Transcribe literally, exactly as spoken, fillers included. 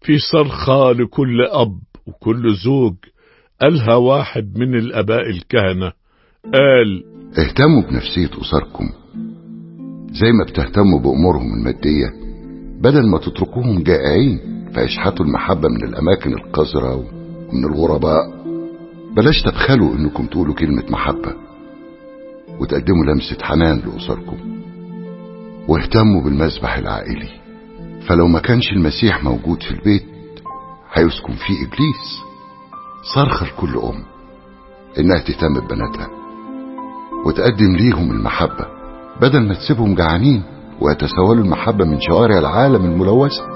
في صرخة لكل أب وكل زوج قالها واحد من الآباء الكهنة، قال: اهتموا بنفسية أسركم زي ما بتهتموا بأمورهم المادية، بدل ما تتركوهم جائعين فيشحتوا المحبة من الأماكن القذرة ومن الغرباء. بلاش تبخلوا إنكم تقولوا كلمة محبة وتقدموا لمسة حنان لأسركم. واهتموا بالمسبح العائلي، فلو ما كانش المسيح موجود في البيت هيسكن فيه إبليس. صرخة لكل أم إنها تهتم ببناتها وتقدم ليهم المحبة بدل ما تسيبهم جعانين ويتسولوا المحبة من شوارع العالم الملوثة.